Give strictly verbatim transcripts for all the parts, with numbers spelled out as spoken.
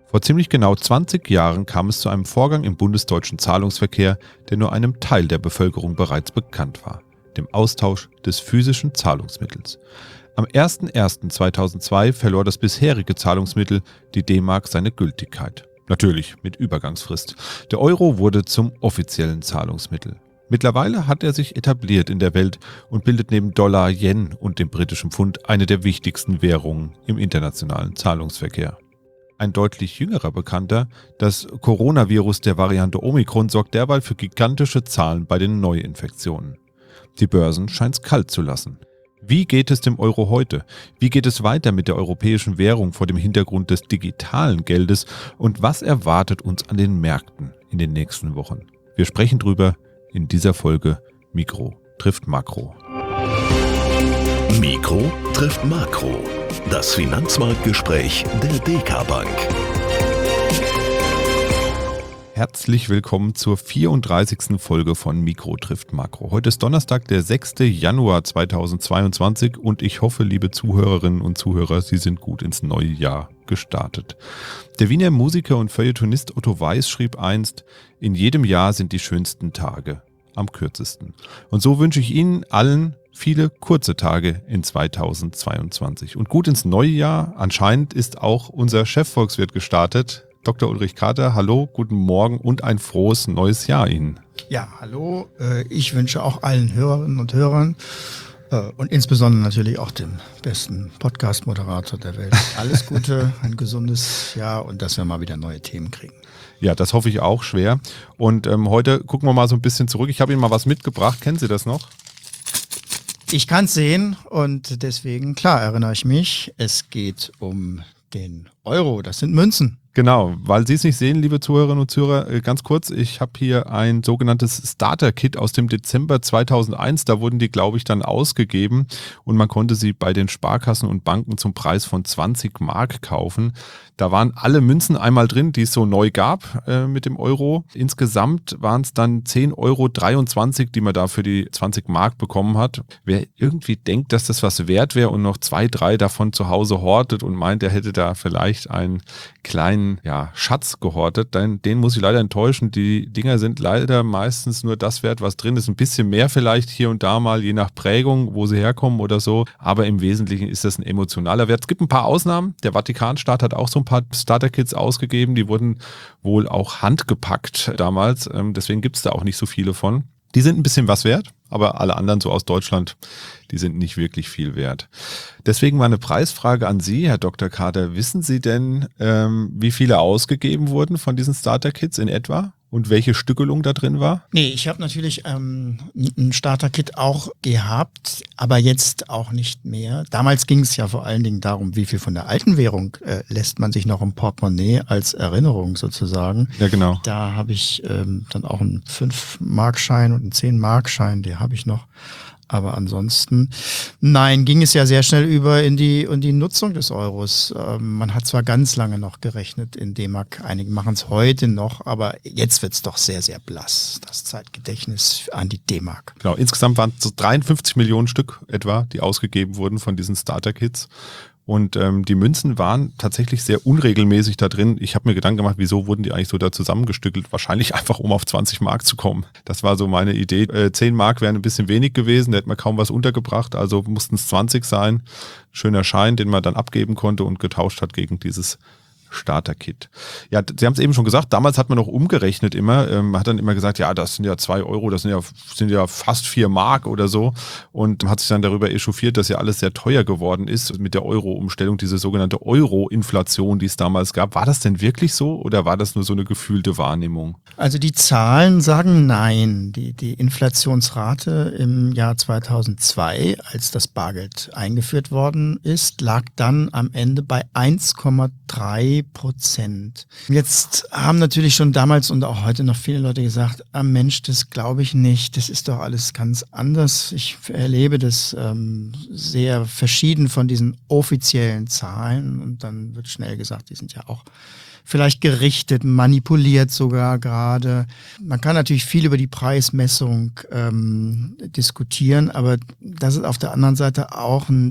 Vor ziemlich genau zwanzig Jahren kam es zu einem Vorgang im bundesdeutschen Zahlungsverkehr, der nur einem Teil der Bevölkerung bereits bekannt war: dem Austausch des physischen Zahlungsmittels. Am erster erster zweitausendzwei verlor das bisherige Zahlungsmittel, die D-Mark, seine Gültigkeit. Natürlich mit Übergangsfrist. Der Euro wurde zum offiziellen Zahlungsmittel. Mittlerweile hat er sich etabliert in der Welt und bildet neben Dollar, Yen und dem britischen Pfund eine der wichtigsten Währungen im internationalen Zahlungsverkehr. Ein deutlich jüngerer Bekannter, das Coronavirus der Variante Omikron, sorgt derweil für gigantische Zahlen bei den Neuinfektionen. Die Börsen scheint es kalt zu lassen. Wie geht es dem Euro heute? Wie geht es weiter mit der europäischen Währung vor dem Hintergrund des digitalen Geldes? Und was erwartet uns an den Märkten in den nächsten Wochen? Wir sprechen drüber in dieser Folge Mikro trifft Makro. Mikro trifft Makro. Das Finanzmarktgespräch der D K Bank. Herzlich willkommen zur vierunddreißigsten Folge von Mikro trifft Makro. Heute ist Donnerstag, der sechster Januar zweitausendzweiundzwanzig und ich hoffe, liebe Zuhörerinnen und Zuhörer, Sie sind gut ins neue Jahr gestartet. Der Wiener Musiker und Feuilletonist Otto Weiß schrieb einst: In jedem Jahr sind die schönsten Tage am kürzesten. Und so wünsche ich Ihnen allen viele kurze Tage in zweitausendzweiundzwanzig. Und gut ins neue Jahr. Anscheinend ist auch unser Chefvolkswirt gestartet. Doktor Ulrich Kater, hallo, guten Morgen und ein frohes neues Jahr Ihnen. Ja, hallo. Ich wünsche auch allen Hörerinnen und Hörern und insbesondere natürlich auch dem besten Podcast-Moderator der Welt alles Gute, ein gesundes Jahr und dass wir mal wieder neue Themen kriegen. Ja, das hoffe ich auch schwer. Und ähm, heute gucken wir mal so ein bisschen zurück. Ich habe Ihnen mal was mitgebracht. Kennen Sie das noch? Ich kann es sehen und deswegen, klar, erinnere ich mich, es geht um den Euro. Das sind Münzen. Genau, weil Sie es nicht sehen, liebe Zuhörerinnen und Zuhörer, ganz kurz, ich habe hier ein sogenanntes Starter-Kit aus dem Dezember zweitausendeins, da wurden die, glaube ich, dann ausgegeben und man konnte sie bei den Sparkassen und Banken zum Preis von zwanzig Mark kaufen. Da waren alle Münzen einmal drin, die es so neu gab äh, mit dem Euro. Insgesamt waren es dann zehn Euro dreiundzwanzig, die man da für die zwanzig Mark bekommen hat. Wer irgendwie denkt, dass das was wert wäre und noch zwei, drei davon zu Hause hortet und meint, er hätte da vielleicht einen kleinen ja, Schatz gehortet, den, den muss ich leider enttäuschen. Die Dinger sind leider meistens nur das wert, was drin ist. Ein bisschen mehr vielleicht hier und da mal, je nach Prägung, wo sie herkommen oder so. Aber im Wesentlichen ist das ein emotionaler Wert. Es gibt ein paar Ausnahmen. Der Vatikanstaat hat auch so ein paar Starter-Kits ausgegeben. Die wurden wohl auch handgepackt damals. Deswegen gibt es da auch nicht so viele von. Die sind ein bisschen was wert, aber alle anderen so aus Deutschland, die sind nicht wirklich viel wert. Deswegen mal eine Preisfrage an Sie, Herr Doktor Kater. Wissen Sie denn, ähm, wie viele ausgegeben wurden von diesen Starter-Kits in etwa? Und welche Stückelung da drin war? Nee, ich habe natürlich ähm, ein Starter-Kit auch gehabt, aber jetzt auch nicht mehr. Damals ging es ja vor allen Dingen darum, wie viel von der alten Währung äh, lässt man sich noch im Portemonnaie als Erinnerung sozusagen. Ja, genau. Da habe ich ähm, dann auch einen fünf Mark Schein und einen zehn Mark Schein, die habe ich noch. Aber ansonsten, nein, ging es ja sehr schnell über in die, in die Nutzung des Euros. Ähm, man hat zwar ganz lange noch gerechnet in D-Mark, einige machen es heute noch, aber jetzt wird es doch sehr, sehr blass, das Zeitgedächtnis an die D-Mark. Genau, insgesamt waren es so dreiundfünfzig Millionen Stück etwa, die ausgegeben wurden von diesen Starter-Kits. Und ähm, die Münzen waren tatsächlich sehr unregelmäßig da drin. Ich habe mir Gedanken gemacht, wieso wurden die eigentlich so da zusammengestückelt? Wahrscheinlich einfach, um auf zwanzig Mark zu kommen. Das war so meine Idee. Äh, zehn Mark wären ein bisschen wenig gewesen, da hätte man kaum was untergebracht. Also mussten es zwanzig sein. Schöner Schein, den man dann abgeben konnte und getauscht hat gegen dieses Starter-Kit. Ja, Sie haben es eben schon gesagt, damals hat man noch umgerechnet immer, ähm, man hat dann immer gesagt, ja, das sind ja zwei Euro, das sind ja, sind ja fast vier Mark oder so und hat sich dann darüber echauffiert, dass ja alles sehr teuer geworden ist mit der Euro-Umstellung, diese sogenannte Euro-Inflation, die es damals gab. War das denn wirklich so oder war das nur so eine gefühlte Wahrnehmung? Also die Zahlen sagen nein. Die, die Inflationsrate im Jahr zweitausendzwei, als das Bargeld eingeführt worden ist, lag dann am Ende bei eins Komma drei Prozent. Jetzt haben natürlich schon damals und auch heute noch viele Leute gesagt, ah Mensch, das glaube ich nicht, das ist doch alles ganz anders. Ich erlebe das ähm, sehr verschieden von diesen offiziellen Zahlen und dann wird schnell gesagt, die sind ja auch vielleicht gerichtet, manipuliert sogar gerade. Man kann natürlich viel über die Preismessung ähm, diskutieren, aber das ist auf der anderen Seite auch ein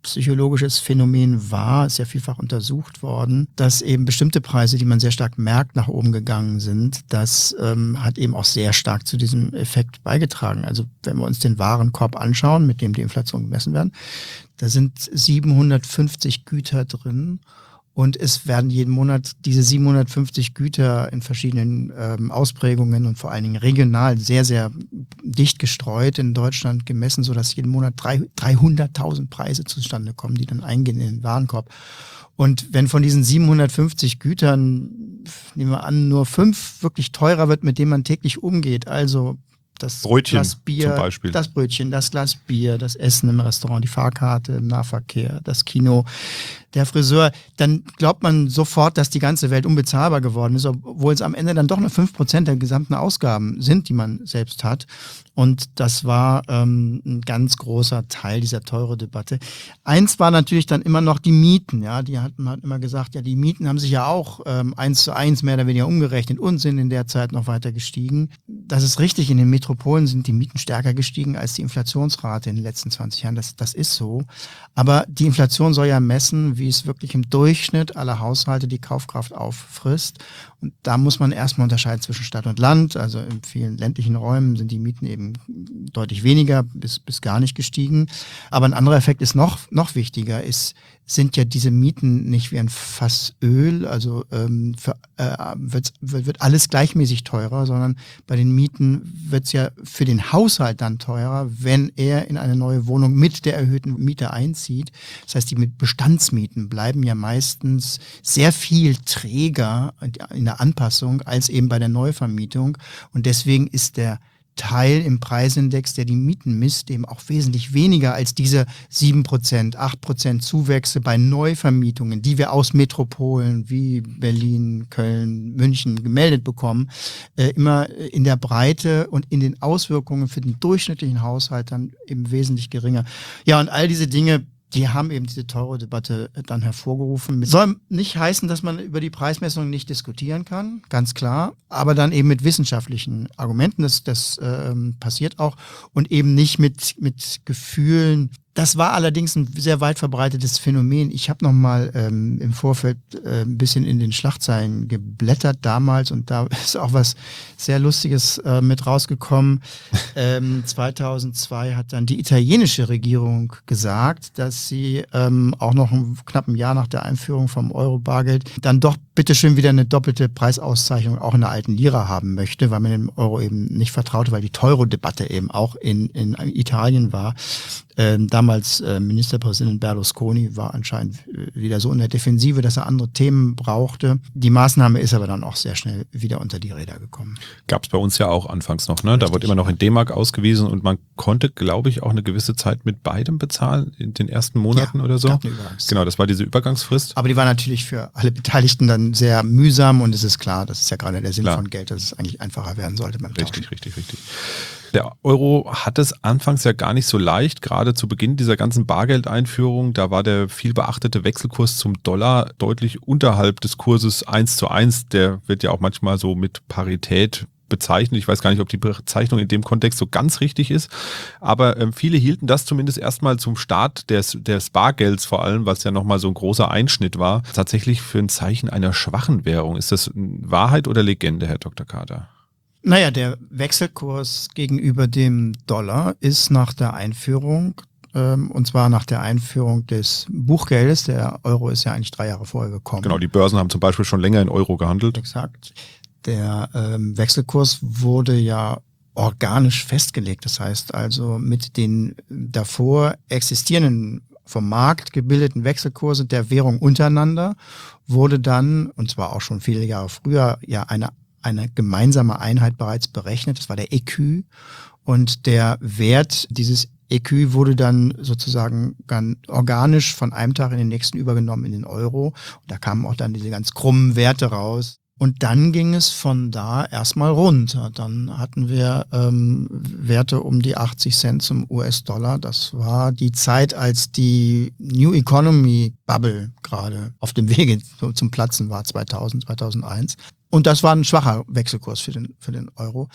psychologisches Phänomen war, ist ja vielfach untersucht worden, dass eben bestimmte Preise, die man sehr stark merkt, nach oben gegangen sind. Das ähm, hat eben auch sehr stark zu diesem Effekt beigetragen. Also wenn wir uns den Warenkorb anschauen, mit dem die Inflation gemessen werden, da sind siebenhundertfünfzig Güter drin. Und es werden jeden Monat diese siebenhundertfünfzig Güter in verschiedenen ähm, Ausprägungen und vor allen Dingen regional sehr, sehr dicht gestreut in Deutschland gemessen, sodass jeden Monat dreihunderttausend Preise zustande kommen, die dann eingehen in den Warenkorb. Und wenn von diesen siebenhundertfünfzig Gütern, nehmen wir an, nur fünf wirklich teurer wird, mit denen man täglich umgeht, also das Brötchen Glas Bier, zum Beispiel. das Brötchen, das Glas Bier, das Essen im Restaurant, die Fahrkarte im Nahverkehr, das Kino, der Friseur, dann glaubt man sofort, dass die ganze Welt unbezahlbar geworden ist, obwohl es am Ende dann doch nur fünf Prozent der gesamten Ausgaben sind, die man selbst hat. Und das war ähm, ein ganz großer Teil dieser teure Debatte. Eins war natürlich dann immer noch die Mieten. Ja, die hat man hat immer gesagt, ja, die Mieten haben sich ja auch ähm, eins zu eins mehr oder weniger umgerechnet und sind in der Zeit noch weiter gestiegen. Das ist richtig, in den Metropolen sind die Mieten stärker gestiegen als die Inflationsrate in den letzten zwanzig Jahren. Das, das ist so. Aber die Inflation soll ja messen, wie es wirklich im Durchschnitt aller Haushalte die Kaufkraft auffrisst. Und da muss man erstmal unterscheiden zwischen Stadt und Land. Also in vielen ländlichen Räumen sind die Mieten eben deutlich weniger bis, bis gar nicht gestiegen. Aber ein anderer Effekt ist noch, noch wichtiger, ist, sind ja diese Mieten nicht wie ein Fass Öl, also ähm, für, äh, wird, wird alles gleichmäßig teurer, sondern bei den Mieten wird es ja für den Haushalt dann teurer, wenn er in eine neue Wohnung mit der erhöhten Miete einzieht. Das heißt, die mit Bestandsmieten bleiben ja meistens sehr viel träger in der Anpassung als eben bei der Neuvermietung. Und deswegen ist der Teil im Preisindex, der die Mieten misst, eben auch wesentlich weniger als diese sieben Prozent, acht Prozent Zuwächse bei Neuvermietungen, die wir aus Metropolen wie Berlin, Köln, München gemeldet bekommen, äh, immer in der Breite und in den Auswirkungen für den durchschnittlichen Haushalt dann eben wesentlich geringer. Ja, und all diese Dinge, die haben eben diese teure Debatte dann hervorgerufen. Soll nicht heißen, dass man über die Preismessung nicht diskutieren kann, ganz klar, aber dann eben mit wissenschaftlichen Argumenten, das, das ähm, passiert auch, und eben nicht mit, mit Gefühlen. Das war allerdings ein sehr weit verbreitetes Phänomen. Ich habe noch mal ähm, im Vorfeld äh, ein bisschen in den Schlagzeilen geblättert damals und da ist auch was sehr Lustiges äh, mit rausgekommen. ähm, zweitausendzwei hat dann die italienische Regierung gesagt, dass sie ähm, auch noch ein knappen Jahr nach der Einführung vom Euro-Bargeld dann doch bitteschön wieder eine doppelte Preisauszeichnung auch in der alten Lira haben möchte, weil man dem Euro eben nicht vertraute, weil die Teuro-Debatte eben auch in, in Italien war. Ähm, damals äh, Ministerpräsident Berlusconi war anscheinend wieder so in der Defensive, dass er andere Themen brauchte. Die Maßnahme ist aber dann auch sehr schnell wieder unter die Räder gekommen. Gab es bei uns ja auch anfangs noch, ne? Richtig. Da wurde immer noch in D-Mark ausgewiesen und man konnte, glaube ich, auch eine gewisse Zeit mit beidem bezahlen in den ersten Monaten ja, oder so. Gab eine Übergangs- genau, das war diese Übergangsfrist. Aber die war natürlich für alle Beteiligten dann sehr mühsam und es ist klar, das ist ja gerade der Sinn klar. von Geld, dass es eigentlich einfacher werden sollte beim Tauschen. Richtig, richtig, richtig. Der Euro hat es anfangs ja gar nicht so leicht, gerade zu Beginn dieser ganzen Bargeldeinführung, da war der viel beachtete Wechselkurs zum Dollar deutlich unterhalb des Kurses eins zu eins, der wird ja auch manchmal so mit Parität bezeichnet. Ich weiß gar nicht, ob die Bezeichnung in dem Kontext so ganz richtig ist, aber ähm, viele hielten das zumindest erstmal zum Start des, des Bargelds vor allem, was ja nochmal so ein großer Einschnitt war, tatsächlich für ein Zeichen einer schwachen Währung. Ist das Wahrheit oder Legende, Herr Doktor Kader? Naja, der Wechselkurs gegenüber dem Dollar ist nach der Einführung, ähm, und zwar nach der Einführung des Buchgeldes, der Euro ist ja eigentlich drei Jahre vorher gekommen. Genau, die Börsen haben zum Beispiel schon länger in Euro gehandelt. Exakt. Der ähm, Wechselkurs wurde ja organisch festgelegt, das heißt also mit den davor existierenden vom Markt gebildeten Wechselkurse der Währung untereinander wurde dann, und zwar auch schon viele Jahre früher, ja eine eine gemeinsame Einheit bereits berechnet. Das war der E Q. Und der Wert dieses E Q wurde dann sozusagen ganz organisch von einem Tag in den nächsten übergenommen in den Euro. Und da kamen auch dann diese ganz krummen Werte raus. Und dann ging es von da erstmal runter. Dann hatten wir ähm, Werte um die achtzig Cent zum U S-Dollar. Das war die Zeit, als die New Economy Bubble gerade auf dem Wege zum Platzen war, zweitausend, zweitausendeins. Und das war ein schwacher Wechselkurs für den, für den Euro.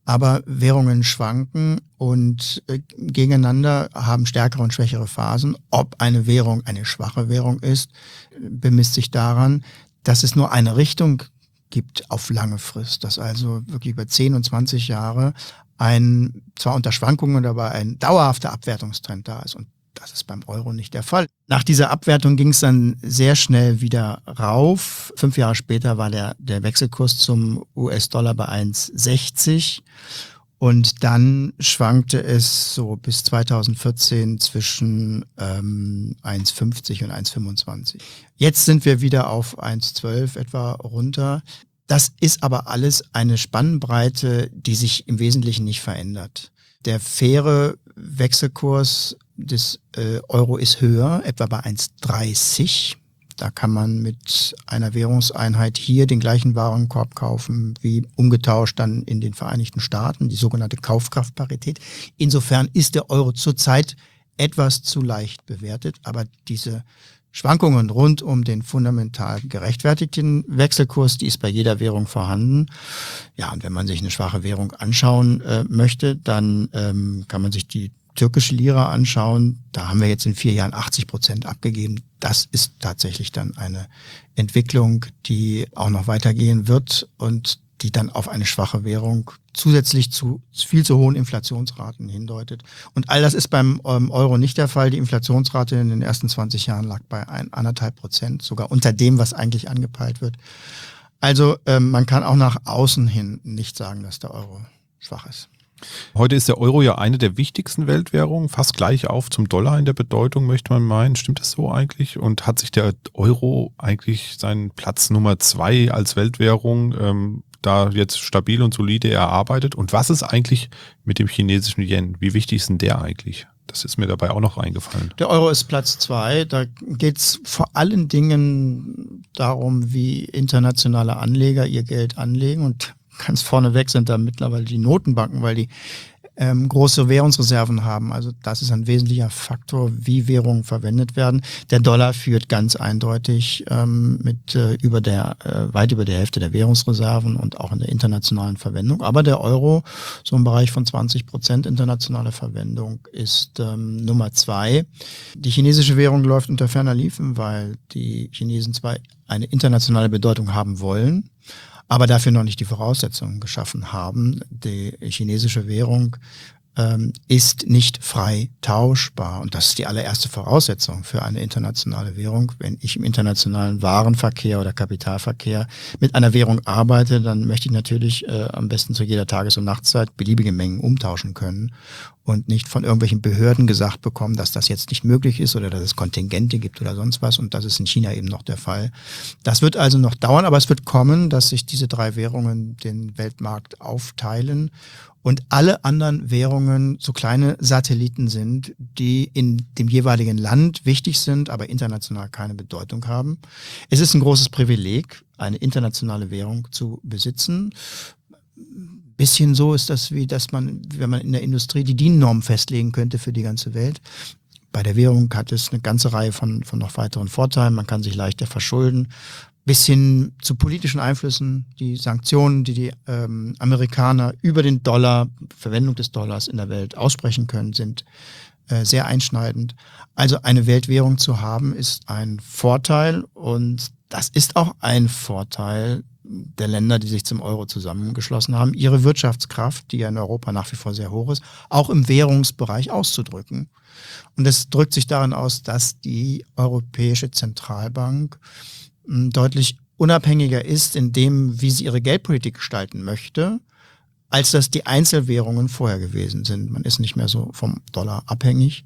Aber Währungen schwanken und äh, gegeneinander haben stärkere und schwächere Phasen. Ob eine Währung eine schwache Währung ist, bemisst sich daran, dass es nur eine Richtung gibt auf lange Frist. Dass also wirklich über zehn und zwanzig Jahre ein, zwar unter Schwankungen, aber ein dauerhafter Abwertungstrend da ist. Und das ist beim Euro nicht der Fall. Nach dieser Abwertung ging es dann sehr schnell wieder rauf. Fünf Jahre später war der, der Wechselkurs zum U S-Dollar bei eins Komma sechzig und dann schwankte es so bis zweitausendvierzehn zwischen ähm, eins Komma fünfzig und eins Komma fünfundzwanzig. Jetzt sind wir wieder auf eins Komma zwölf etwa runter. Das ist aber alles eine Spannbreite, die sich im Wesentlichen nicht verändert. Der faire Wechselkurs des äh, Euro ist höher, etwa bei eins Komma dreißig. Da kann man mit einer Währungseinheit hier den gleichen Warenkorb kaufen wie umgetauscht dann in den Vereinigten Staaten, die sogenannte Kaufkraftparität. Insofern ist der Euro zurzeit etwas zu leicht bewertet, aber diese Schwankungen rund um den fundamental gerechtfertigten Wechselkurs, die ist bei jeder Währung vorhanden. Ja, und wenn man sich eine schwache Währung anschauen äh, möchte, dann ähm, kann man sich die türkische Lira anschauen. Da haben wir jetzt in vier Jahren achtzig Prozent abgegeben. Das ist tatsächlich dann eine Entwicklung, die auch noch weitergehen wird und die dann auf eine schwache Währung zusätzlich zu viel zu hohen Inflationsraten hindeutet. Und all das ist beim ähm, Euro nicht der Fall. Die Inflationsrate in den ersten zwanzig Jahren lag bei ein, anderthalb Prozent, sogar unter dem, was eigentlich angepeilt wird. Also ähm, man kann auch nach außen hin nicht sagen, dass der Euro schwach ist. Heute ist der Euro ja eine der wichtigsten Weltwährungen, fast gleich auf zum Dollar in der Bedeutung, möchte man meinen. Stimmt das so eigentlich? Und hat sich der Euro eigentlich seinen Platz Nummer zwei als Weltwährung ähm, da jetzt stabil und solide erarbeitet? Und was ist eigentlich mit dem chinesischen Yen? Wie wichtig ist denn der eigentlich? Das ist mir dabei auch noch eingefallen. Der Euro ist Platz zwei. Da geht es vor allen Dingen darum, wie internationale Anleger ihr Geld anlegen. Und ganz vorneweg sind da mittlerweile die Notenbanken, weil die ähm, große Währungsreserven haben. Also das ist ein wesentlicher Faktor, wie Währungen verwendet werden. Der Dollar führt ganz eindeutig ähm, mit äh, über der äh, weit über der Hälfte der Währungsreserven und auch in der internationalen Verwendung. Aber der Euro, so im Bereich von zwanzig Prozent internationale Verwendung, ist ähm, Nummer zwei. Die chinesische Währung läuft unter ferner Liefen, weil die Chinesen zwar eine internationale Bedeutung haben wollen, aber dafür noch nicht die Voraussetzungen geschaffen haben. Die chinesische Währung ähm, ist nicht frei tauschbar. Und das ist die allererste Voraussetzung für eine internationale Währung. Wenn ich im internationalen Warenverkehr oder Kapitalverkehr mit einer Währung arbeite, dann möchte ich natürlich äh, am besten zu jeder Tages- und Nachtzeit beliebige Mengen umtauschen können und nicht von irgendwelchen Behörden gesagt bekommen, dass das jetzt nicht möglich ist oder dass es Kontingente gibt oder sonst was. Und das ist in China eben noch der Fall. Das wird also noch dauern, aber es wird kommen, dass sich diese drei Währungen den Weltmarkt aufteilen und alle anderen Währungen so kleine Satelliten sind, die in dem jeweiligen Land wichtig sind, aber international keine Bedeutung haben. Es ist ein großes Privileg, eine internationale Währung zu besitzen. Bisschen so ist das, wie dass man, wenn man in der Industrie die D I N-Norm festlegen könnte für die ganze Welt. Bei der Währung hat es eine ganze Reihe von, von noch weiteren Vorteilen. Man kann sich leichter verschulden. Bis hin zu politischen Einflüssen, die Sanktionen, die die ähm, Amerikaner über den Dollar, Verwendung des Dollars in der Welt aussprechen können, sind äh, sehr einschneidend. Also eine Weltwährung zu haben, ist ein Vorteil und das ist auch ein Vorteil der Länder, die sich zum Euro zusammengeschlossen haben, ihre Wirtschaftskraft, die ja in Europa nach wie vor sehr hoch ist, auch im Währungsbereich auszudrücken. Und das drückt sich darin aus, dass die Europäische Zentralbank deutlich unabhängiger ist in dem, wie sie ihre Geldpolitik gestalten möchte, als das die Einzelwährungen vorher gewesen sind. Man ist nicht mehr so vom Dollar abhängig.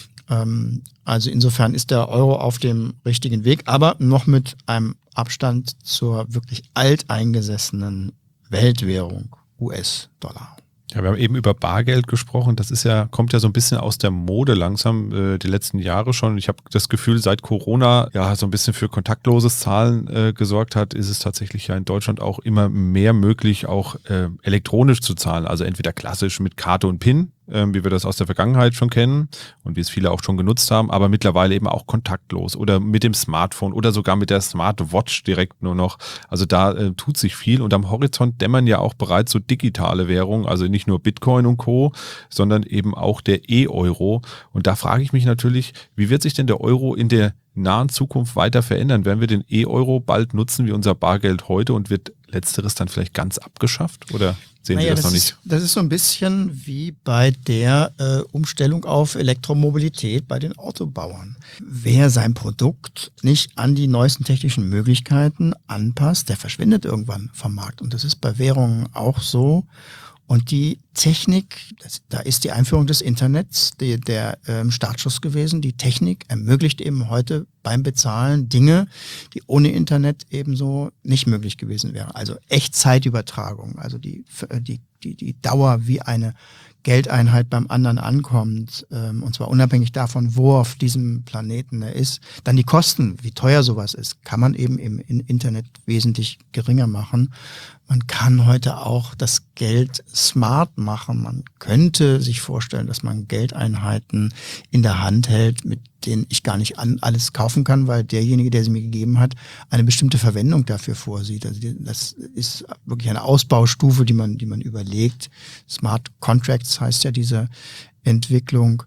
Also insofern ist der Euro auf dem richtigen Weg, aber noch mit einem Abstand zur wirklich alteingesessenen Weltwährung U S-Dollar. Ja, wir haben eben über Bargeld gesprochen. Das ist ja, kommt ja so ein bisschen aus der Mode langsam, äh, die letzten Jahre schon. Ich habe das Gefühl, seit Corona ja so ein bisschen für kontaktloses Zahlen äh, gesorgt hat, ist es tatsächlich ja in Deutschland auch immer mehr möglich, auch äh, elektronisch zu zahlen. Also entweder klassisch mit Karte und PIN ähm, wie wir das aus der Vergangenheit schon kennen und wie es viele auch schon genutzt haben, aber mittlerweile eben auch kontaktlos oder mit dem Smartphone oder sogar mit der Smartwatch direkt nur noch. Also da äh, tut sich viel und am Horizont dämmern ja auch bereits so digitale Währungen, also nicht nur Bitcoin und Co., sondern eben auch der E-Euro. Und da frage ich mich natürlich, wie wird sich denn der Euro in der nahen Zukunft weiter verändern? Werden wir den E-Euro bald nutzen wie unser Bargeld heute und wird letzteres dann vielleicht ganz abgeschafft? Oder sehen naja, Sie das, das noch ist, nicht? Das ist so ein bisschen wie bei der äh, Umstellung auf Elektromobilität bei den Autobauern. Wer sein Produkt nicht an die neuesten technischen Möglichkeiten anpasst, der verschwindet irgendwann vom Markt. Und das ist bei Währungen auch so. Und die Technik, das, da ist die Einführung des Internets die, der ähm, Startschuss gewesen. Die Technik ermöglicht eben heute beim Bezahlen Dinge, die ohne Internet ebenso nicht möglich gewesen wären. Also Echtzeitübertragung, also die, die, die, die Dauer, wie eine Geldeinheit beim anderen ankommt, ähm, und zwar unabhängig davon, wo auf diesem Planeten er ist. Dann die Kosten, wie teuer sowas ist, kann man eben im Internet wesentlich geringer machen. Man kann heute auch das Geld smart machen. Man könnte sich vorstellen, dass man Geldeinheiten in der Hand hält, mit denen ich gar nicht an alles kaufen kann, weil derjenige, der sie mir gegeben hat, eine bestimmte Verwendung dafür vorsieht. Also das ist wirklich eine Ausbaustufe, die man, die man überlegt. Smart Contracts heißt ja diese Entwicklung.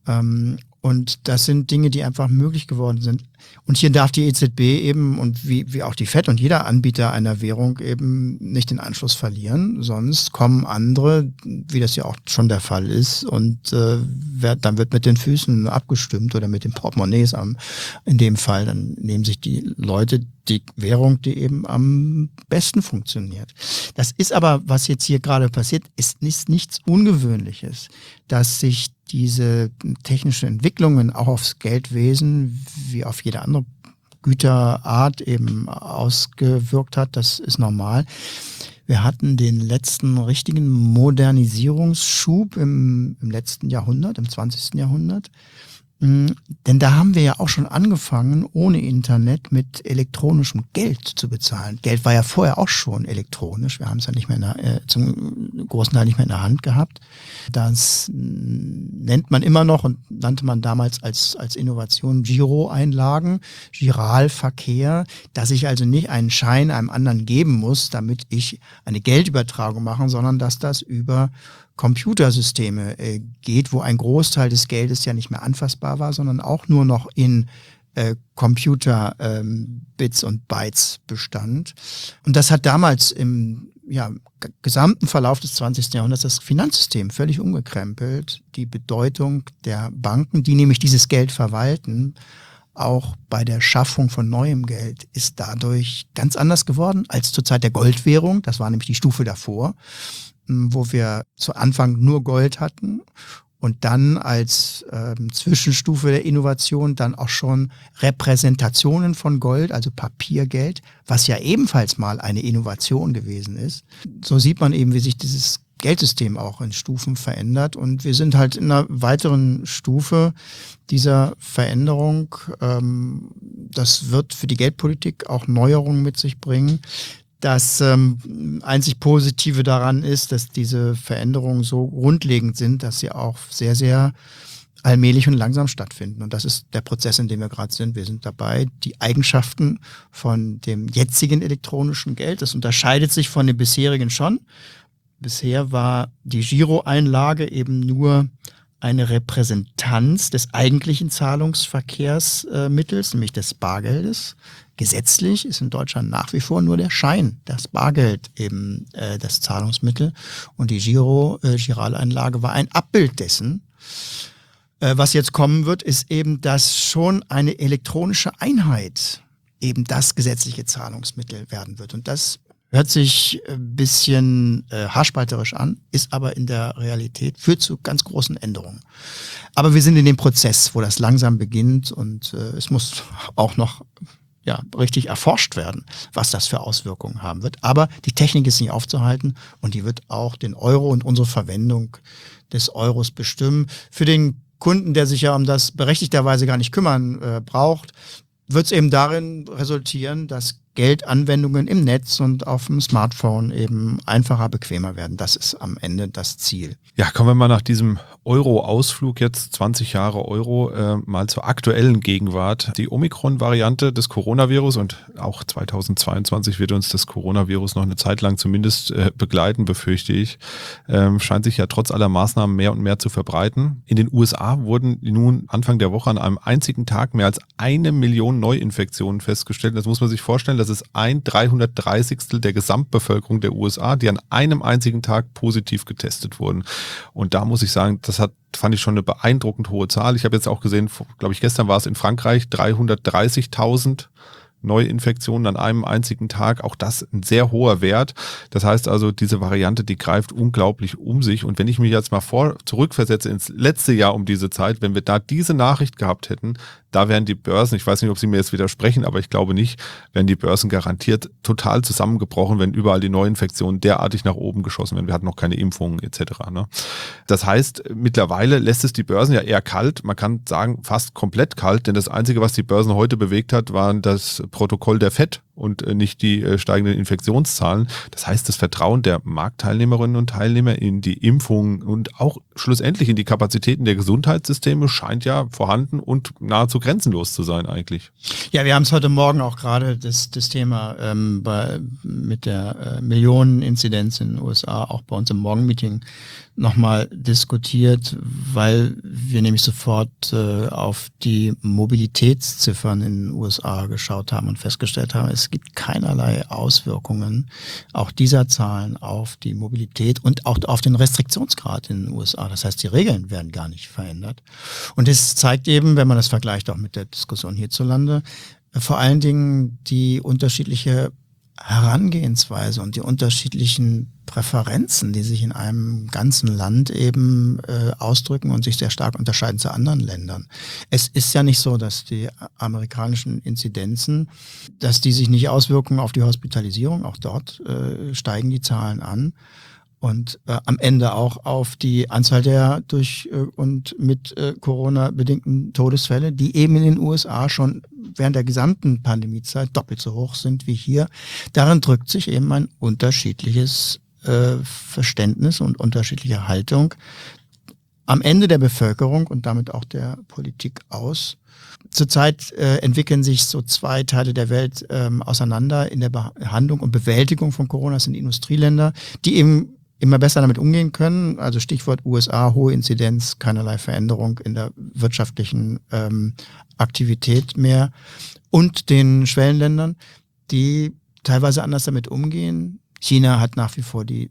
Und das sind Dinge, die einfach möglich geworden sind. Und hier darf die E Z B eben und wie, wie auch die Fed und jeder Anbieter einer Währung eben nicht den Anschluss verlieren. Sonst kommen andere, wie das ja auch schon der Fall ist, und äh, wird, dann wird mit den Füßen abgestimmt oder mit den Portemonnaies am, in dem Fall. Dann nehmen sich die Leute die Währung, die eben am besten funktioniert. Das ist aber, was jetzt hier gerade passiert, ist nicht, nichts Ungewöhnliches, dass sich diese technischen Entwicklungen auch aufs Geldwesen wie auf jede andere Güterart eben ausgewirkt hat. Das ist normal. Wir hatten den letzten richtigen Modernisierungsschub im, im letzten Jahrhundert, im zwanzigsten Jahrhundert. Denn da haben wir ja auch schon angefangen, ohne Internet mit elektronischem Geld zu bezahlen. Geld war ja vorher auch schon elektronisch. Wir haben es ja nicht mehr in der, äh, zum großen Teil nicht mehr in der Hand gehabt. Das nennt man immer noch und nannte man damals als, als Innovation Giroeinlagen, Giralverkehr, dass ich also nicht einen Schein einem anderen geben muss, damit ich eine Geldübertragung mache, sondern dass das über Computersysteme äh, geht, wo ein Großteil des Geldes ja nicht mehr anfassbar war, sondern auch nur noch in äh, Computer-Bits ähm, und Bytes bestand. Und das hat damals im ja, g- gesamten Verlauf des zwanzigsten Jahrhunderts das Finanzsystem völlig umgekrempelt. Die Bedeutung der Banken, die nämlich dieses Geld verwalten, auch bei der Schaffung von neuem Geld, ist dadurch ganz anders geworden als zur Zeit der Goldwährung. Das war nämlich die Stufe davor, wo wir zu Anfang nur Gold hatten und dann als ähm, Zwischenstufe der Innovation dann auch schon Repräsentationen von Gold, also Papiergeld, was ja ebenfalls mal eine Innovation gewesen ist. So sieht man eben, wie sich dieses Geldsystem auch in Stufen verändert, und wir sind halt in einer weiteren Stufe dieser Veränderung. Ähm, das wird für die Geldpolitik auch Neuerungen mit sich bringen. Das ähm, einzig Positive daran ist, dass diese Veränderungen so grundlegend sind, dass sie auch sehr, sehr allmählich und langsam stattfinden. Und das ist der Prozess, in dem wir gerade sind. Wir sind dabei, die Eigenschaften von dem jetzigen elektronischen Geld, das unterscheidet sich von dem bisherigen schon. Bisher war die Giroeinlage eben nur eine Repräsentanz des eigentlichen Zahlungsverkehrsmittels, nämlich des Bargeldes. Gesetzlich ist in Deutschland nach wie vor nur der Schein, das Bargeld eben äh, das Zahlungsmittel, und die Giro, äh, Giraleinlage war ein Abbild dessen. Äh, was jetzt kommen wird, ist eben, dass schon eine elektronische Einheit eben das gesetzliche Zahlungsmittel werden wird. Und das hört sich ein bisschen äh, haarspalterisch an, ist aber in der Realität, führt zu ganz großen Änderungen. Aber wir sind in dem Prozess, wo das langsam beginnt, und äh, es muss auch noch ja, richtig erforscht werden, was das für Auswirkungen haben wird. Aber die Technik ist nicht aufzuhalten, und die wird auch den Euro und unsere Verwendung des Euros bestimmen. Für den Kunden, der sich ja um das berechtigterweise gar nicht kümmern äh, braucht, wird es eben darin resultieren, dass Geldanwendungen im Netz und auf dem Smartphone eben einfacher, bequemer werden. Das ist am Ende das Ziel. Ja, kommen wir mal nach diesem Euro-Ausflug jetzt, zwanzig Jahre Euro, äh, mal zur aktuellen Gegenwart. Die Omikron-Variante des Coronavirus und auch zweitausendzweiundzwanzig wird uns das Coronavirus noch eine Zeit lang zumindest äh, begleiten, befürchte ich, ähm, scheint sich ja trotz aller Maßnahmen mehr und mehr zu verbreiten. In den U S A wurden nun Anfang der Woche an einem einzigen Tag mehr als eine Million Neuinfektionen festgestellt. Das muss man sich vorstellen, das ist ein dreihundertdreißigstel der Gesamtbevölkerung der U S A, die an einem einzigen Tag positiv getestet wurden. Und da muss ich sagen, das hat, fand ich schon eine beeindruckend hohe Zahl. Ich habe jetzt auch gesehen, glaube ich, gestern war es in Frankreich dreihundertdreißigtausend Neuinfektionen an einem einzigen Tag. Auch das ein sehr hoher Wert. Das heißt also, diese Variante, die greift unglaublich um sich. Und wenn ich mich jetzt mal vor zurückversetze ins letzte Jahr um diese Zeit, wenn wir da diese Nachricht gehabt hätten, da wären die Börsen, ich weiß nicht, ob Sie mir jetzt widersprechen, aber ich glaube nicht, wären die Börsen garantiert total zusammengebrochen, wenn überall die Neuinfektionen derartig nach oben geschossen werden. Wir hatten noch keine Impfungen et cetera. Ne? Das heißt, mittlerweile lässt es die Börsen ja eher kalt. Man kann sagen, fast komplett kalt, denn das Einzige, was die Börsen heute bewegt hat, waren das Protokoll der Fed und nicht die äh, steigenden Infektionszahlen. Das heißt, das Vertrauen der Marktteilnehmerinnen und Teilnehmer in die Impfungen und auch schlussendlich in die Kapazitäten der Gesundheitssysteme scheint ja vorhanden und nahezu grenzenlos zu sein eigentlich. Ja, wir haben es heute Morgen auch gerade das, das Thema ähm, bei, mit der äh, Millioneninzidenz in den U S A auch bei uns im Morgenmeeting nochmal diskutiert, weil wir nämlich sofort äh, auf die Mobilitätsziffern in den U S A geschaut haben und festgestellt haben, es gibt keinerlei Auswirkungen auch dieser Zahlen auf die Mobilität und auch auf den Restriktionsgrad in den U S A. Das heißt, die Regeln werden gar nicht verändert. Und es zeigt eben, wenn man das vergleicht auch mit der Diskussion hierzulande, vor allen Dingen die unterschiedliche Herangehensweise und die unterschiedlichen Präferenzen, die sich in einem ganzen Land eben äh, ausdrücken und sich sehr stark unterscheiden zu anderen Ländern. Es ist ja nicht so, dass die amerikanischen Inzidenzen, dass die sich nicht auswirken auf die Hospitalisierung. Auch dort äh, steigen die Zahlen an. Und äh, am Ende auch auf die Anzahl der durch äh, und mit äh, Corona bedingten Todesfälle, die eben in den U S A schon während der gesamten Pandemiezeit doppelt so hoch sind wie hier. Darin drückt sich eben ein unterschiedliches äh, Verständnis und unterschiedliche Haltung am Ende der Bevölkerung und damit auch der Politik aus. Zurzeit äh, entwickeln sich so zwei Teile der Welt ähm, auseinander in der Behandlung und Bewältigung von Corona. Das sind die Industrieländer, die eben immer besser damit umgehen können. Also Stichwort U S A, hohe Inzidenz, keinerlei Veränderung in der wirtschaftlichen ähm, Aktivität mehr. Und den Schwellenländern, die teilweise anders damit umgehen. China hat nach wie vor die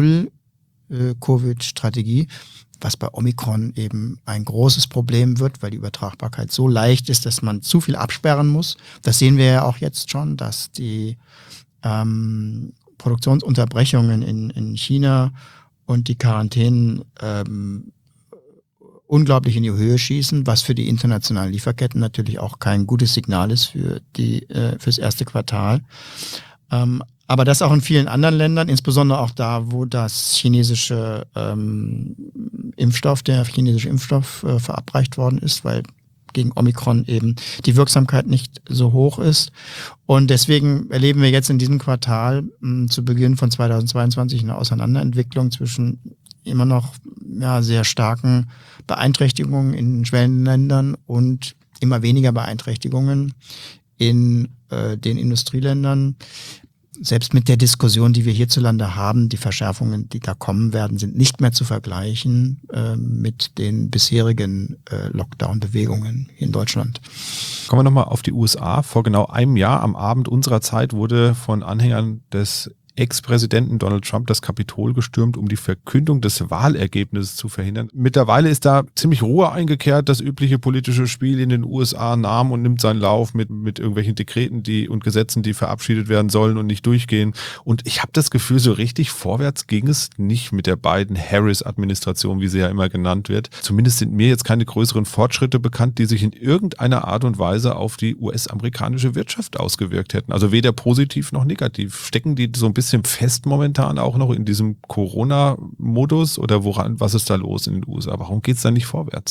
Null-Covid-Strategie, was bei Omikron eben ein großes Problem wird, weil die Übertragbarkeit so leicht ist, dass man zu viel absperren muss. Das sehen wir ja auch jetzt schon, dass die ähm, Produktionsunterbrechungen in, in China und die Quarantänen ähm, unglaublich in die Höhe schießen, was für die internationalen Lieferketten natürlich auch kein gutes Signal ist für die äh, fürs erste Quartal. Ähm, aber das auch in vielen anderen Ländern, insbesondere auch da, wo das chinesische ähm, Impfstoff, der chinesische Impfstoff äh, verabreicht worden ist, weil gegen Omikron eben die Wirksamkeit nicht so hoch ist. Und deswegen erleben wir jetzt in diesem Quartal mh, zu Beginn von zweitausendzweiundzwanzig eine Auseinanderentwicklung zwischen immer noch ja, sehr starken Beeinträchtigungen in Schwellenländern und immer weniger Beeinträchtigungen in äh, den Industrieländern. Selbst mit der Diskussion, die wir hierzulande haben, die Verschärfungen, die da kommen werden, sind nicht mehr zu vergleichen äh, mit den bisherigen äh, Lockdown-Bewegungen hier in Deutschland. Kommen wir nochmal auf die U S A. Vor genau einem Jahr am Abend unserer Zeit wurde von Anhängern des Ex-Präsidenten Donald Trump das Kapitol gestürmt, um die Verkündung des Wahlergebnisses zu verhindern. Mittlerweile ist da ziemlich Ruhe eingekehrt. Das übliche politische Spiel in den U S A nahm und nimmt seinen Lauf mit, mit irgendwelchen Dekreten die, und Gesetzen, die verabschiedet werden sollen und nicht durchgehen. Und ich habe das Gefühl, so richtig vorwärts ging es nicht mit der Biden-Harris-Administration, wie sie ja immer genannt wird. Zumindest sind mir jetzt keine größeren Fortschritte bekannt, die sich in irgendeiner Art und Weise auf die U S-amerikanische Wirtschaft ausgewirkt hätten. Also weder positiv noch negativ. Stecken die so ein bisschen fest momentan auch noch in diesem Corona-Modus oder woran, was ist da los in den U S A? Warum geht es da nicht vorwärts?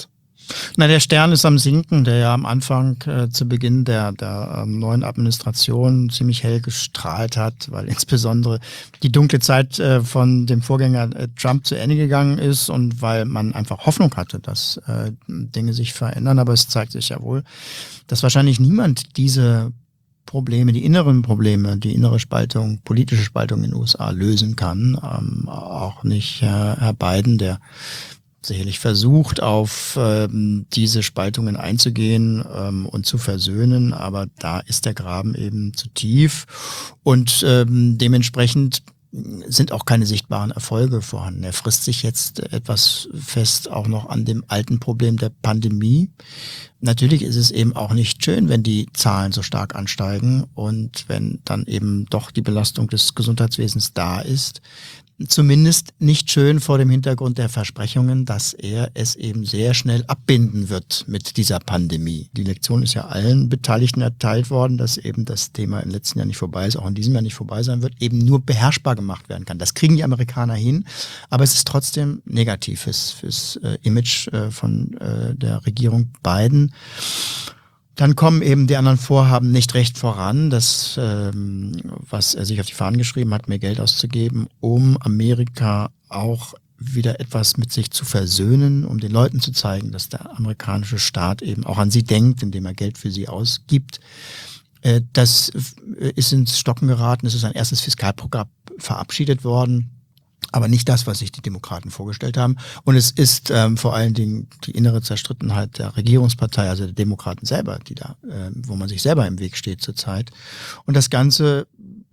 Na, der Stern ist am Sinken, der ja am Anfang äh, zu Beginn der, der ähm, neuen Administration ziemlich hell gestrahlt hat, weil insbesondere die dunkle Zeit äh, von dem Vorgänger äh, Trump zu Ende gegangen ist und weil man einfach Hoffnung hatte, dass äh, Dinge sich verändern. Aber es zeigt sich ja wohl, dass wahrscheinlich niemand diese Probleme, die inneren Probleme, die innere Spaltung, politische Spaltung in den U S A lösen kann. Ähm, auch nicht äh, Herr Biden, der sicherlich versucht, auf ähm, diese Spaltungen einzugehen ähm, und zu versöhnen, aber da ist der Graben eben zu tief und ähm, dementsprechend sind auch keine sichtbaren Erfolge vorhanden. Er frisst sich jetzt etwas fest auch noch an dem alten Problem der Pandemie. Natürlich ist es eben auch nicht schön, wenn die Zahlen so stark ansteigen und wenn dann eben doch die Belastung des Gesundheitswesens da ist. Zumindest nicht schön vor dem Hintergrund der Versprechungen, dass er es eben sehr schnell abbinden wird mit dieser Pandemie. Die Lektion ist ja allen Beteiligten erteilt worden, dass eben das Thema im letzten Jahr nicht vorbei ist, auch in diesem Jahr nicht vorbei sein wird, eben nur beherrschbar gemacht werden kann. Das kriegen die Amerikaner hin, aber es ist trotzdem negativ fürs, fürs äh, Image äh, von äh, der Regierung Biden. Dann kommen eben die anderen Vorhaben nicht recht voran, das, ähm, was er sich auf die Fahnen geschrieben hat, mehr Geld auszugeben, um Amerika auch wieder etwas mit sich zu versöhnen, um den Leuten zu zeigen, dass der amerikanische Staat eben auch an sie denkt, indem er Geld für sie ausgibt. Äh, das ist ins Stocken geraten, es ist ein erstes Fiskalprogramm verabschiedet worden. Aber nicht das, was sich die Demokraten vorgestellt haben. Und es ist ähm, vor allen Dingen die innere Zerstrittenheit der Regierungspartei, also der Demokraten selber, die da, äh, wo man sich selber im Weg steht zurzeit. Und das Ganze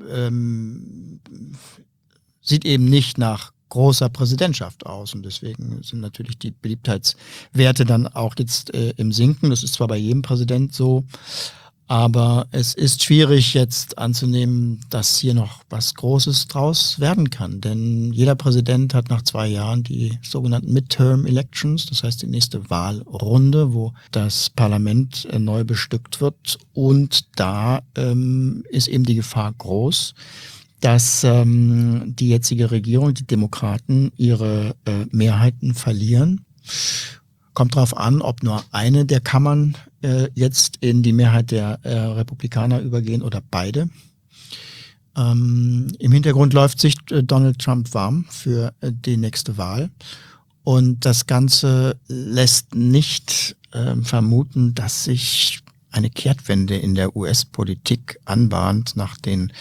ähm, sieht eben nicht nach großer Präsidentschaft aus. Und deswegen sind natürlich die Beliebtheitswerte dann auch jetzt äh, im Sinken. Das ist zwar bei jedem Präsident so, aber es ist schwierig jetzt anzunehmen, dass hier noch was Großes draus werden kann. Denn jeder Präsident hat nach zwei Jahren die sogenannten Midterm Elections, das heißt die nächste Wahlrunde, wo das Parlament neu bestückt wird. Und da ähm, ist eben die Gefahr groß, dass ähm, die jetzige Regierung, die Demokraten, ihre äh, Mehrheiten verlieren. Kommt darauf an, ob nur eine der Kammern äh, jetzt in die Mehrheit der äh, Republikaner übergehen oder beide. Ähm, Im Hintergrund läuft sich äh, Donald Trump warm für äh, die nächste Wahl. Und das Ganze lässt nicht äh, vermuten, dass sich eine Kehrtwende in der U S-Politik anbahnt nach den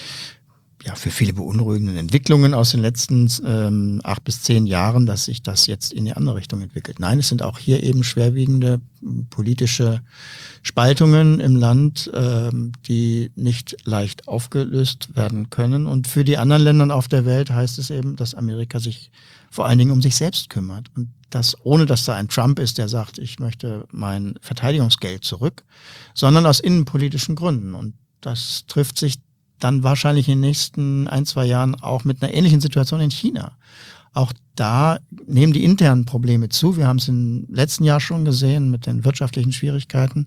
ja für viele beunruhigenden Entwicklungen aus den letzten ähm, acht bis zehn Jahren, dass sich das jetzt in die andere Richtung entwickelt. Nein, es sind auch hier eben schwerwiegende politische Spaltungen im Land, ähm, die nicht leicht aufgelöst werden können. Und für die anderen Länder auf der Welt heißt es eben, dass Amerika sich vor allen Dingen um sich selbst kümmert. Und das ohne, dass da ein Trump ist, der sagt, ich möchte mein Verteidigungsgeld zurück, sondern aus innenpolitischen Gründen. Und das trifft sich dann wahrscheinlich in den nächsten ein, zwei Jahren auch mit einer ähnlichen Situation in China. Auch da nehmen die internen Probleme zu. Wir haben es im letzten Jahr schon gesehen mit den wirtschaftlichen Schwierigkeiten,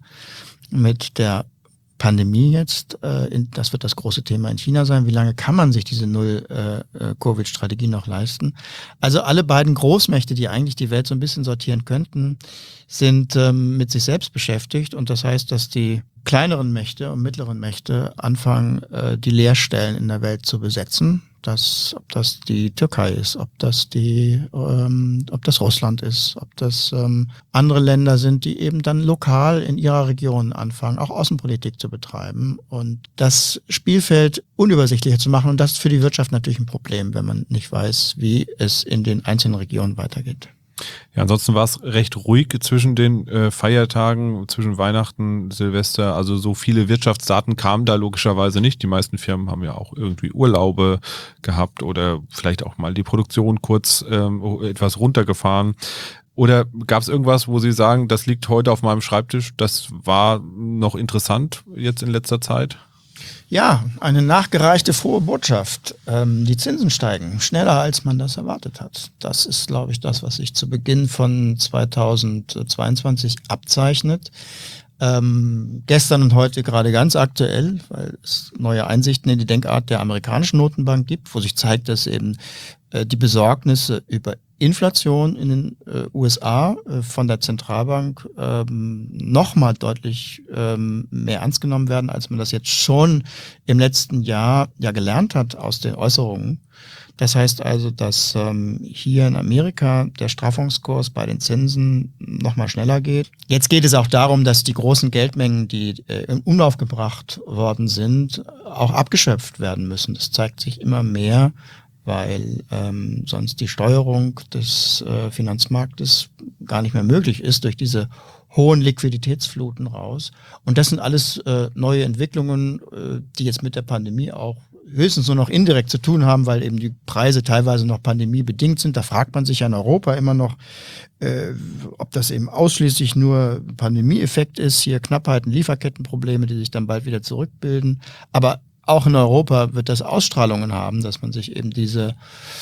mit der Pandemie jetzt. Das wird das große Thema in China sein. Wie lange kann man sich diese Null-Covid-Strategie noch leisten? Also alle beiden Großmächte, die eigentlich die Welt so ein bisschen sortieren könnten, sind mit sich selbst beschäftigt. Und das heißt, dass die kleineren Mächte und mittleren Mächte anfangen, die Leerstellen in der Welt zu besetzen. Das, ob das die Türkei ist, ob das die, ähm, ob das Russland ist, ob das ähm, andere Länder sind, die eben dann lokal in ihrer Region anfangen, auch Außenpolitik zu betreiben und das Spielfeld unübersichtlicher zu machen. Und das ist für die Wirtschaft natürlich ein Problem, wenn man nicht weiß, wie es in den einzelnen Regionen weitergeht. Ja, ansonsten war es recht ruhig zwischen den äh, Feiertagen, zwischen Weihnachten, Silvester. Also so viele Wirtschaftsdaten kamen da logischerweise nicht. Die meisten Firmen haben ja auch irgendwie Urlaube gehabt oder vielleicht auch mal die Produktion kurz ähm, etwas runtergefahren. Oder gab es irgendwas, wo Sie sagen, das liegt heute auf meinem Schreibtisch, das war noch interessant jetzt in letzter Zeit? Ja, eine nachgereichte frohe Botschaft. Ähm, die Zinsen steigen schneller, als man das erwartet hat. Das ist, glaube ich, das, was sich zu Beginn von zweitausendzweiundzwanzig abzeichnet. Ähm, gestern und heute gerade ganz aktuell, weil es neue Einsichten in die Denkart der amerikanischen Notenbank gibt, wo sich zeigt, dass eben äh, die Besorgnisse über Inflation in den äh, U S A äh, von der Zentralbank ähm, nochmal deutlich ähm, mehr ernst genommen werden, als man das jetzt schon im letzten Jahr ja gelernt hat aus den Äußerungen. Das heißt also, dass ähm, hier in Amerika der Straffungskurs bei den Zinsen nochmal schneller geht. Jetzt geht es auch darum, dass die großen Geldmengen, die äh, in Umlauf gebracht worden sind, auch abgeschöpft werden müssen. Das zeigt sich immer mehr, weil ähm, sonst die Steuerung des äh, Finanzmarktes gar nicht mehr möglich ist durch diese hohen Liquiditätsfluten raus. Und das sind alles äh, neue Entwicklungen, äh, die jetzt mit der Pandemie auch höchstens nur noch indirekt zu tun haben, weil eben die Preise teilweise noch pandemiebedingt sind. Da fragt man sich ja in Europa immer noch, äh, ob das eben ausschließlich nur Pandemieeffekt ist, hier Knappheiten, Lieferkettenprobleme, die sich dann bald wieder zurückbilden. Aber auch in Europa wird das Ausstrahlungen haben, dass man sich eben diese,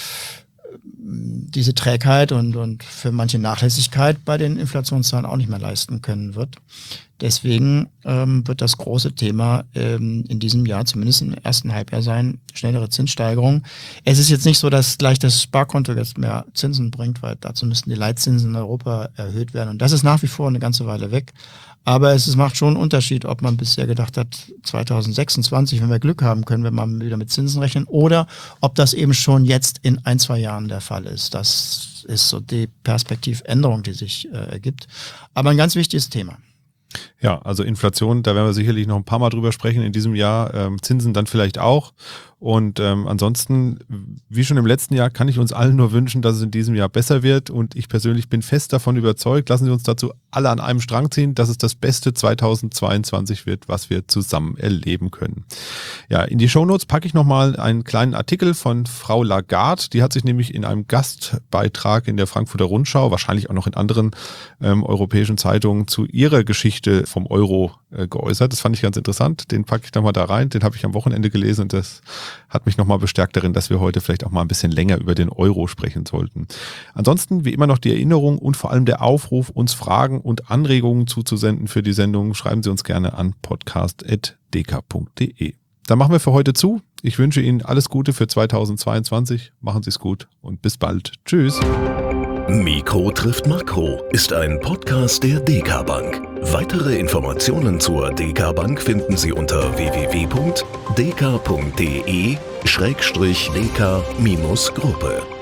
diese Trägheit und, und für manche Nachlässigkeit bei den Inflationszahlen auch nicht mehr leisten können wird. Deswegen ähm, wird das große Thema ähm, in diesem Jahr, zumindest im ersten Halbjahr sein, schnellere Zinssteigerungen. Es ist jetzt nicht so, dass gleich das Sparkonto jetzt mehr Zinsen bringt, weil dazu müssten die Leitzinsen in Europa erhöht werden. Und das ist nach wie vor eine ganze Weile weg. Aber es macht schon einen Unterschied, ob man bisher gedacht hat, zwanzig sechsundzwanzig, wenn wir Glück haben, können wir mal wieder mit Zinsen rechnen, oder ob das eben schon jetzt in ein, zwei Jahren der Fall ist. Das ist so die Perspektivänderung, die sich äh, ergibt. Aber ein ganz wichtiges Thema. Ja, also Inflation, da werden wir sicherlich noch ein paar Mal drüber sprechen in diesem Jahr. Ähm, Zinsen dann vielleicht auch. Und ähm, ansonsten, wie schon im letzten Jahr, kann ich uns allen nur wünschen, dass es in diesem Jahr besser wird. Und ich persönlich bin fest davon überzeugt, lassen Sie uns dazu alle an einem Strang ziehen, dass es das beste zweitausendzweiundzwanzig wird, was wir zusammen erleben können. Ja, in die Shownotes packe ich nochmal einen kleinen Artikel von Frau Lagarde. Die hat sich nämlich in einem Gastbeitrag in der Frankfurter Rundschau, wahrscheinlich auch noch in anderen ähm, europäischen Zeitungen, zu ihrer Geschichte vom Euro äh, geäußert. Das fand ich ganz interessant. Den packe ich da mal da rein. Den habe ich am Wochenende gelesen und das hat mich nochmal bestärkt darin, dass wir heute vielleicht auch mal ein bisschen länger über den Euro sprechen sollten. Ansonsten wie immer noch die Erinnerung und vor allem der Aufruf, uns Fragen und Anregungen zuzusenden für die Sendung. Schreiben Sie uns gerne an podcast punkt d k punkt d e. Dann machen wir für heute zu. Ich wünsche Ihnen alles Gute für zweitausendzweiundzwanzig. Machen Sie es gut und bis bald. Tschüss. Mikro trifft Makro ist ein Podcast der D K Bank. Weitere Informationen zur D K Bank finden Sie unter w w w punkt d k punkt d e schrägstrich d k Gruppe.